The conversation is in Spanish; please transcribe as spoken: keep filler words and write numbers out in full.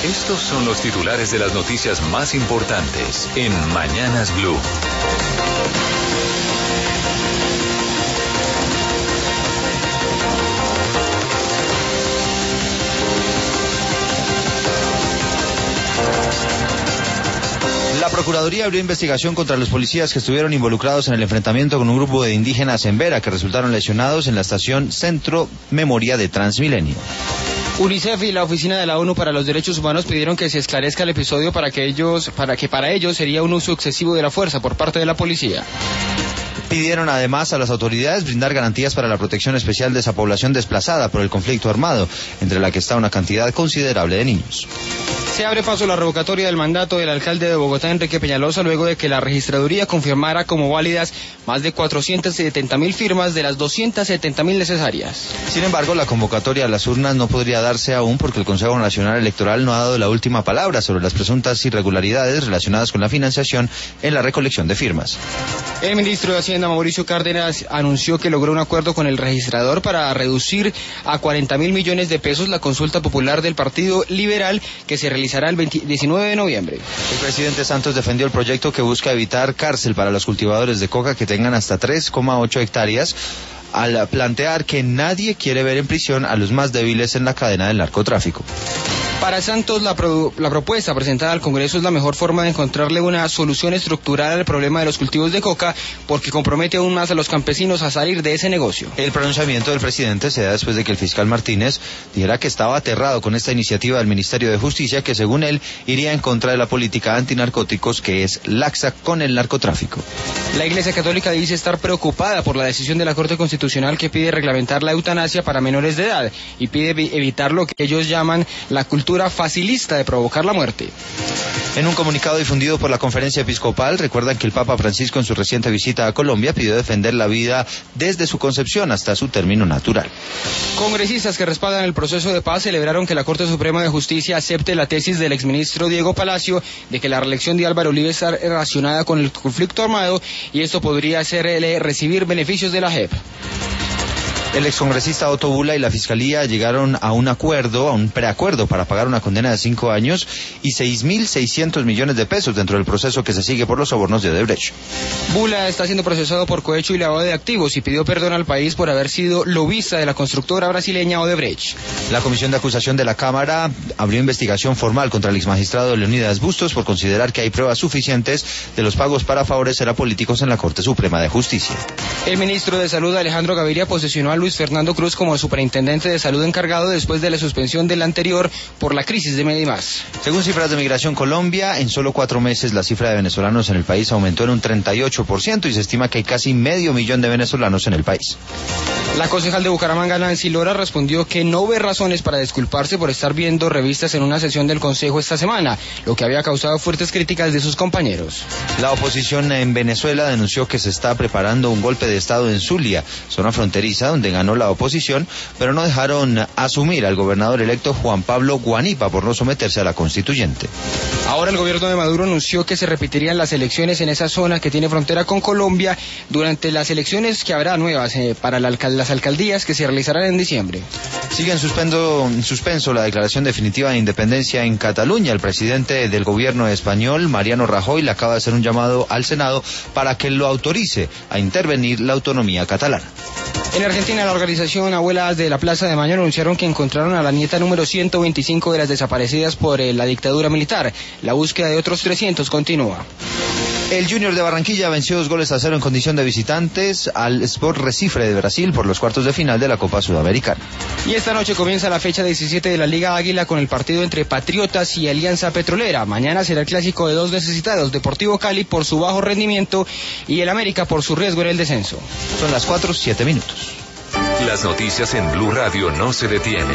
Estos son los titulares de las noticias más importantes en Mañanas Blue. La Procuraduría abrió investigación contra los policías que estuvieron involucrados en el enfrentamiento con un grupo de indígenas en Vera que resultaron lesionados en la estación Centro Memoria de Transmilenio. UNICEF y la Oficina de la ONU para los Derechos Humanos pidieron que se esclarezca el episodio para que ellos, para que para ellos sería un uso excesivo de la fuerza por parte de la policía. Pidieron además a las autoridades brindar garantías para la protección especial de esa población desplazada por el conflicto armado, entre la que está una cantidad considerable de niños. Se abre paso a la revocatoria del mandato del alcalde de Bogotá, Enrique Peñalosa, luego de que la registraduría confirmara como válidas más de cuatrocientas setenta mil firmas de las doscientas setenta mil necesarias. Sin embargo, la convocatoria a las urnas no podría darse aún porque el Consejo Nacional Electoral no ha dado la última palabra sobre las presuntas irregularidades relacionadas con la financiación en la recolección de firmas. El ministro de Hacienda, Mauricio Cárdenas, anunció que logró un acuerdo con el registrador para reducir a cuarenta mil millones de pesos la consulta popular del Partido Liberal que se realizará el diecinueve de noviembre. El presidente Santos defendió el proyecto que busca evitar cárcel para los cultivadores de coca que tengan hasta tres coma ocho hectáreas, al plantear que nadie quiere ver en prisión a los más débiles en la cadena del narcotráfico. Para Santos, la, pro, la propuesta presentada al Congreso es la mejor forma de encontrarle una solución estructural al problema de los cultivos de coca, porque compromete aún más a los campesinos a salir de ese negocio. El pronunciamiento del presidente se da después de que el fiscal Martínez dijera que estaba aterrado con esta iniciativa del Ministerio de Justicia, que según él iría en contra de la política antinarcóticos, que es laxa con el narcotráfico. La Iglesia Católica dice estar preocupada por la decisión de la Corte Constitucional que pide reglamentar la eutanasia para menores de edad y pide evitar lo que ellos llaman la cultura facilista de provocar la muerte. En un comunicado difundido por la Conferencia Episcopal, recuerdan que el Papa Francisco en su reciente visita a Colombia pidió defender la vida desde su concepción hasta su término natural. Congresistas que respaldan el proceso de paz celebraron que la Corte Suprema de Justicia acepte la tesis del exministro Diego Palacio de que la reelección de Álvaro Uribe está relacionada con el conflicto armado y esto podría hacerle recibir beneficios de la J E P. El excongresista Otto Bula y la Fiscalía llegaron a un acuerdo, a un preacuerdo para pagar una condena de cinco años y seis mil seiscientos millones de pesos dentro del proceso que se sigue por los sobornos de Odebrecht. Bula está siendo procesado por cohecho y lavado de activos y pidió perdón al país por haber sido lobista de la constructora brasileña Odebrecht. La Comisión de Acusación de la Cámara abrió investigación formal contra el exmagistrado Leonidas Bustos por considerar que hay pruebas suficientes de los pagos para favorecer a políticos en la Corte Suprema de Justicia. El ministro de Salud, Alejandro Gaviria, posesionó a Luis Fernando Cruz como superintendente de salud encargado después de la suspensión del anterior por la crisis de Medimás. Según cifras de Migración Colombia, en solo cuatro meses la cifra de venezolanos en el país aumentó en un treinta y ocho por ciento y se estima que hay casi medio millón de venezolanos en el país. La concejal de Bucaramanga, Nancy Lora, respondió que no ve razones para disculparse por estar viendo revistas en una sesión del Consejo esta semana, lo que había causado fuertes críticas de sus compañeros. La oposición en Venezuela denunció que se está preparando un golpe de Estado en Zulia, zona fronteriza donde ganó la oposición, pero no dejaron asumir al gobernador electo Juan Pablo Guanipa por no someterse a la constituyente. Ahora el gobierno de Maduro anunció que se repetirían las elecciones en esa zona que tiene frontera con Colombia durante las elecciones que habrá nuevas eh, para la alcal- las alcaldías que se realizarán en diciembre. Sigue en suspendo, en suspenso la declaración definitiva de independencia en Cataluña. El presidente del gobierno español, Mariano Rajoy, le acaba de hacer un llamado al Senado para que lo autorice a intervenir la autonomía catalana. En Argentina, la organización Abuelas de la Plaza de Mayo anunciaron que encontraron a la nieta número ciento veinticinco de las desaparecidas por eh, la dictadura militar. La búsqueda de otros trescientos continúa. El Junior de Barranquilla venció dos goles a cero en condición de visitantes al Sport Recife de Brasil por los cuartos de final de la Copa Sudamericana. Y esta noche comienza la fecha diecisiete de la Liga Águila con el partido entre Patriotas y Alianza Petrolera. Mañana será el clásico de dos necesitados, Deportivo Cali por su bajo rendimiento y el América por su riesgo en el descenso. Son las cuatro, siete minutos. Las noticias en Blue Radio no se detienen.